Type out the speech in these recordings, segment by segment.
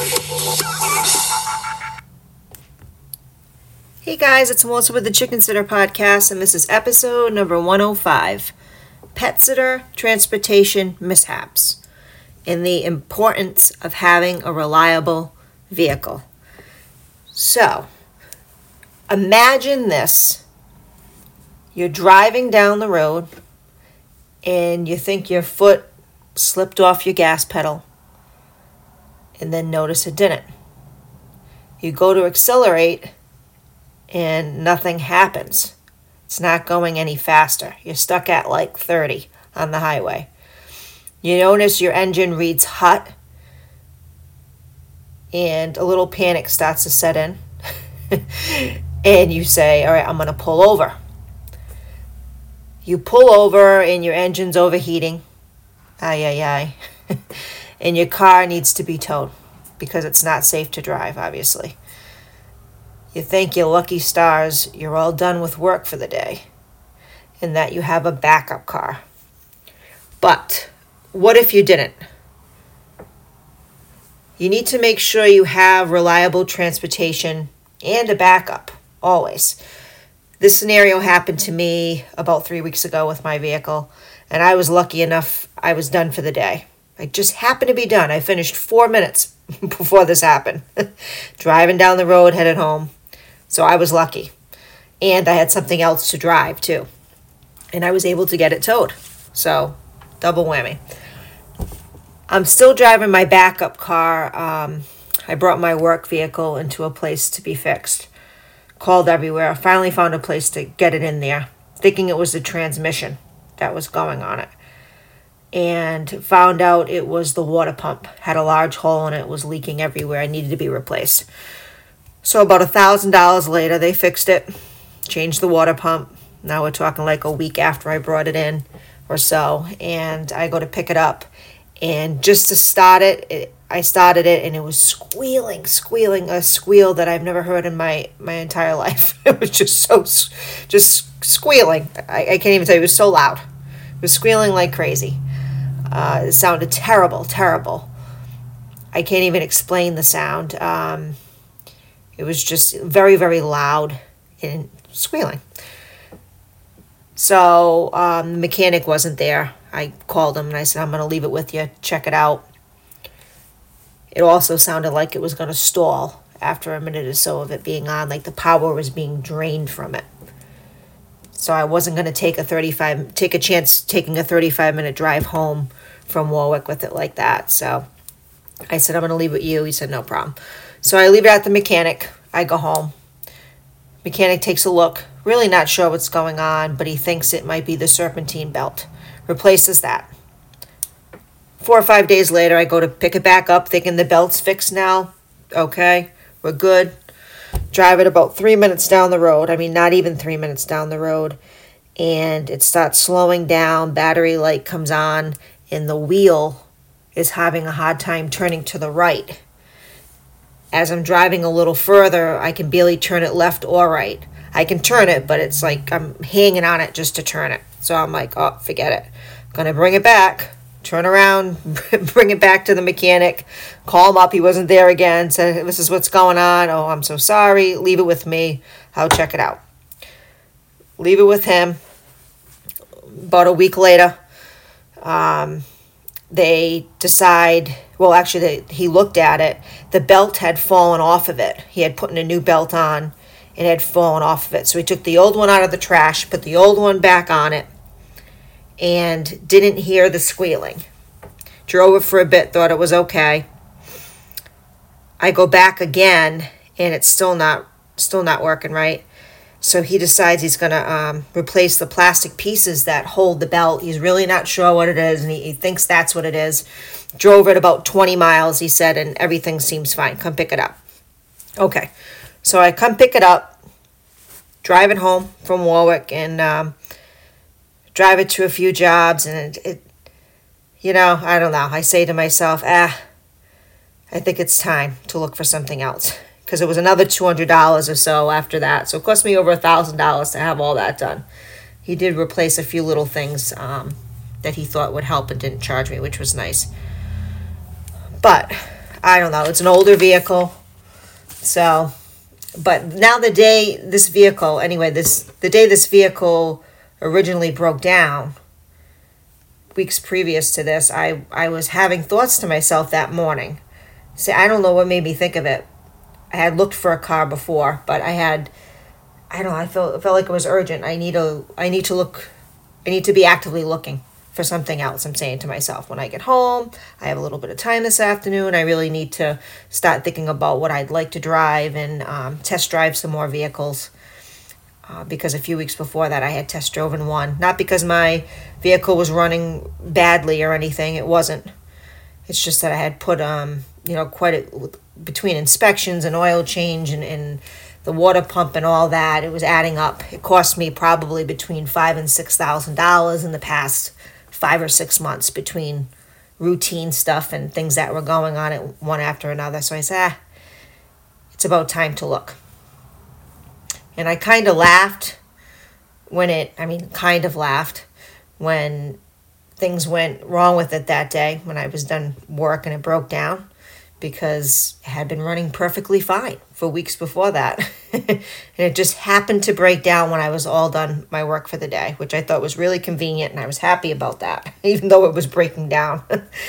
Hey guys, it's Melissa with the Chicken Sitter Podcast, and this is episode number 105, Pet Sitter Transportation Mishaps, and the importance of having a reliable vehicle. So, imagine this. You're driving down the road, and you think your foot slipped off your gas pedal, and then notice it didn't. You go to accelerate, and nothing happens. It's not going any faster. You're stuck at like 30 on the highway. You notice your engine reads hot, and a little panic starts to set in. And you say, all right, I'm going to pull over. You pull over and your engine's overheating. And your car needs to be towed because it's not safe to drive, obviously. You thank your lucky stars you're all done with work for the day and that you have a backup car. But what if you didn't? You need to make sure you have reliable transportation and a backup, always. This scenario happened to me about 3 weeks ago with my vehicle, and I was lucky enough I was done for the day. I just happened to be done. I finished 4 minutes before this happened. Driving down the road, headed home. So I was lucky. And I had something else to drive too. And I was able to get it towed. So, double whammy. I'm still driving my backup car. I brought my work vehicle into a place to be fixed. Called everywhere. I finally found a place to get it in there. Thinking it was the transmission that was going on it. And found out it was the water pump. Had a large hole in it. Was leaking everywhere. It needed to be replaced. So about $1,000 later, they fixed it, changed the water pump. Now we're talking like a week after I brought it in or so. And I go to pick it up. And just to start it, I started it and it was squealing, a squeal that I've never heard in my entire life. It was just squealing. I can't even tell you, it was so loud. It was squealing like crazy. It sounded terrible. I can't even explain the sound. It was just very, very loud and squealing. So the mechanic wasn't there. I called him and I said, I'm going to leave it with you. Check it out. It also sounded like it was going to stall after a minute or so of it being on, like the power was being drained from it. So I wasn't going to take a chance taking a 35-minute drive home from Warwick with it like that. So I said, I'm going to leave it with you. He said, no problem. So I leave it at the mechanic. I go home. Mechanic takes a look. Really not sure what's going on, but he thinks it might be the serpentine belt. Replaces that. 4 or 5 days later, I go to pick it back up, thinking the belt's fixed now. Okay, we're good. Drive it about 3 minutes down the road. I mean, not even 3 minutes down the road. And it starts slowing down. Battery light comes on, and the wheel is having a hard time turning to the right. As I'm driving a little further, I can barely turn it left or right. I can turn it, but it's like I'm hanging on it just to turn it. So I'm like, oh, forget it. I'm going to bring it back, turn around, bring it back to the mechanic, call him up. He wasn't there again, said, this is what's going on. Oh, I'm so sorry. Leave it with me. I'll check it out. Leave it with him. About a week later, they decide, well, actually, he looked at it. The belt had fallen off of it. He had put a new belt on. It had fallen off of it. So he took the old one out of the trash, put the old one back on it, and didn't hear the squealing. Drove it for a bit, thought it was okay. I go back again, and it's still not working right. So he decides he's going to replace the plastic pieces that hold the belt. He's really not sure what it is, and he thinks that's what it is. Drove it about 20 miles, he said, and everything seems fine. Come pick it up. Okay. So I come pick it up, drive it home from Warwick, and drive it to a few jobs. And it I don't know. I say to myself, I think it's time to look for something else. Because it was another $200 or so after that. So it cost me over $1,000 to have all that done. He did replace a few little things that he thought would help and didn't charge me, which was nice. But I don't know. It's an older vehicle. So, but now the day this vehicle, the day this vehicle originally broke down, weeks previous to this, I was having thoughts to myself that morning. See, I don't know what made me think of it. I had looked for a car before, but I don't know, it felt like it was urgent. I need to be actively looking for something else. I'm saying to myself, when I get home, I have a little bit of time this afternoon. I really need to start thinking about what I'd like to drive and test drive some more vehicles. Because a few weeks before that, I had test driven one. Not because my vehicle was running badly or anything. It wasn't. It's just that I had put, between inspections and oil change and the water pump and all that, it was adding up. It cost me probably between $5,000 and $6,000 in the past 5 or 6 months between routine stuff and things that were going on at one after another. So I said, it's about time to look. And I kind of laughed when things went wrong with it that day when I was done work and it broke down, because it had been running perfectly fine for weeks before that. And it just happened to break down when I was all done my work for the day, which I thought was really convenient, and I was happy about that, even though it was breaking down.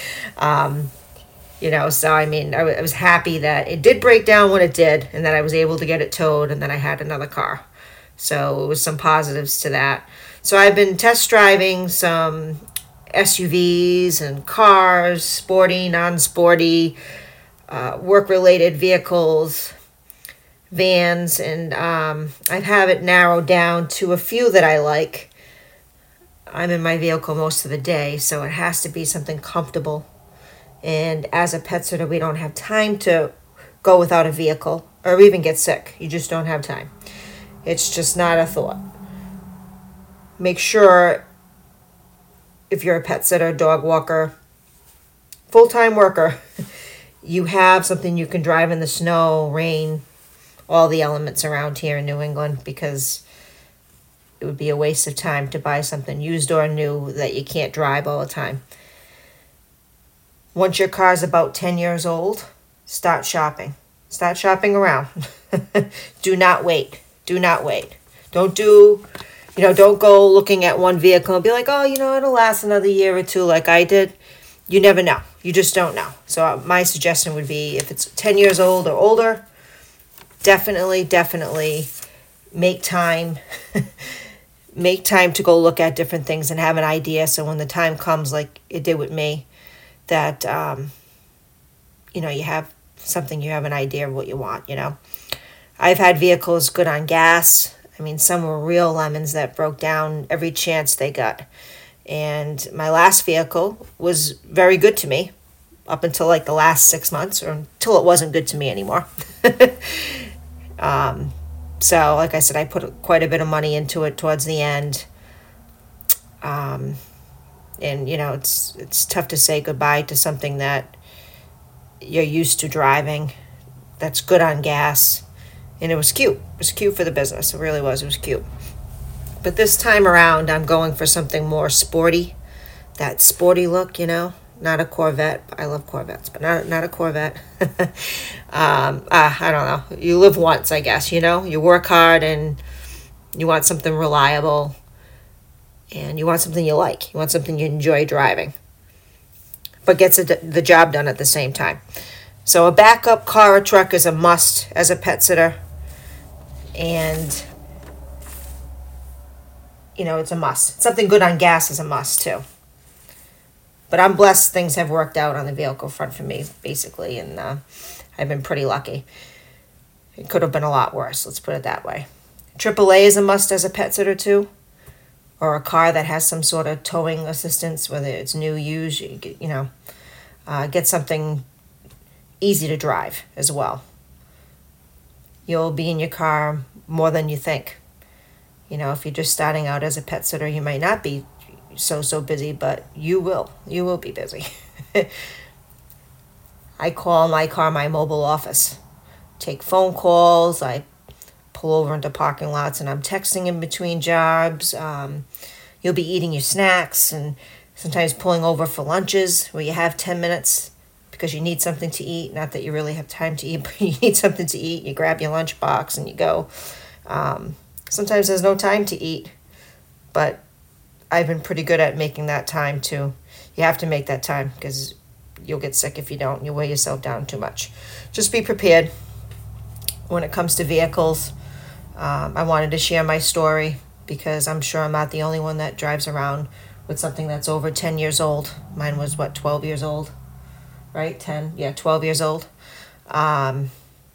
So I was happy that it did break down when it did, and that I was able to get it towed, and then I had another car. So it was some positives to that. So I've been test driving some SUVs and cars, sporty, non-sporty, work-related vehicles, vans, and I have it narrowed down to a few that I like. I'm in my vehicle most of the day, so it has to be something comfortable. And as a pet sitter, we don't have time to go without a vehicle or even get sick. You just don't have time. It's just not a thought. Make sure, if you're a pet sitter, dog walker, full-time worker, you have something you can drive in the snow, rain, all the elements around here in New England, because it would be a waste of time to buy something used or new that you can't drive all the time. Once your car's about 10 years old, start shopping. Start shopping around. Do not wait. Do not wait. Don't go looking at one vehicle and be like, oh, it'll last another year or two like I did. You never know. You just don't know. So my suggestion would be, if it's 10 years old or older, definitely make time. Make time to go look at different things and have an idea. So when the time comes, like it did with me, that, you have something, you have an idea of what you want, I've had vehicles good on gas. Some were real lemons that broke down every chance they got. And my last vehicle was very good to me up until like the last 6 months, or until it wasn't good to me anymore. So like I said, I put quite a bit of money into it towards the end. And it's tough to say goodbye to something that you're used to driving, that's good on gas. And it was cute. It was cute for the business. It really was. It was cute. But this time around, I'm going for something more sporty. That sporty look, Not a Corvette. I love Corvettes, but not a Corvette. I don't know. You live once, I guess, You work hard and you want something reliable. And you want something you like. You want something you enjoy driving. But gets the job done at the same time. So a backup car or truck is a must as a pet sitter. And, it's a must. Something good on gas is a must, too. But I'm blessed things have worked out on the vehicle front for me, basically. And I've been pretty lucky. It could have been a lot worse, let's put it that way. AAA is a must as a pet sitter, too. Or a car that has some sort of towing assistance, whether it's new, used, get something easy to drive as well. You'll be in your car more than you think. If you're just starting out as a pet sitter, you might not be so busy, but you will. You will be busy. I call my car my mobile office. Take phone calls. I pull over into parking lots and I'm texting in between jobs. You'll be eating your snacks and sometimes pulling over for lunches where you have 10 minutes because you need something to eat. Not that you really have time to eat, but you need something to eat. You grab your lunchbox and you go. Sometimes there's no time to eat, but I've been pretty good at making that time too. You have to make that time because you'll get sick if you don't. You weigh yourself down too much. Just be prepared when it comes to vehicles. I wanted to share my story because I'm sure I'm not the only one that drives around with something that's over 10 years old. Mine was, 12 years old? Right? 10? Yeah, 12 years old. And,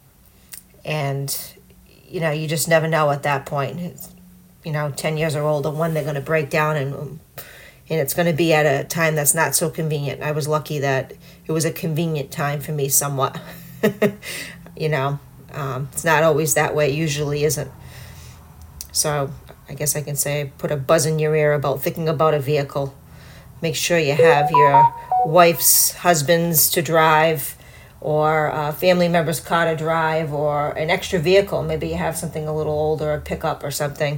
you just never know at that point. 10 years or older, when they're going to break down, and it's going to be at a time that's not so convenient. I was lucky that it was a convenient time for me somewhat. It's not always that way. It usually isn't. So I guess I can say put a buzz in your ear about thinking about a vehicle. Make sure you have your wife's husband's to drive, or a family member's car to drive, or an extra vehicle. Maybe you have something a little older, a pickup or something.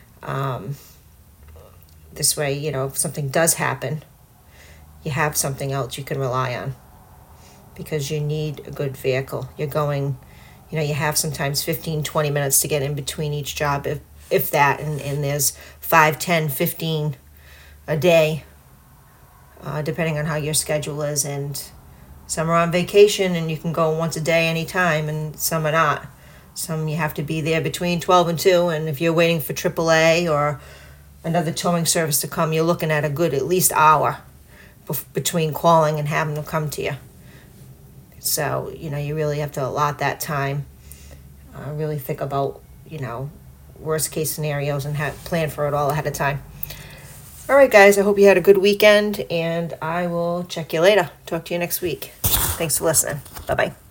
This way, if something does happen, you have something else you can rely on, because you need a good vehicle. You're going, you have sometimes 15, 20 minutes to get in between each job, if that, and there's 5, 10, 15 a day, depending on how your schedule is. And some are on vacation and you can go once a day anytime, and some are not. Some you have to be there between 12 and 2, and if you're waiting for AAA or another towing service to come, you're looking at a good at least hour between calling and having them come to you. So, you really have to allot that time, really think about, worst case scenarios, and plan for it all ahead of time. All right, guys, I hope you had a good weekend, and I will check you later. Talk to you next week. Thanks for listening. Bye-bye.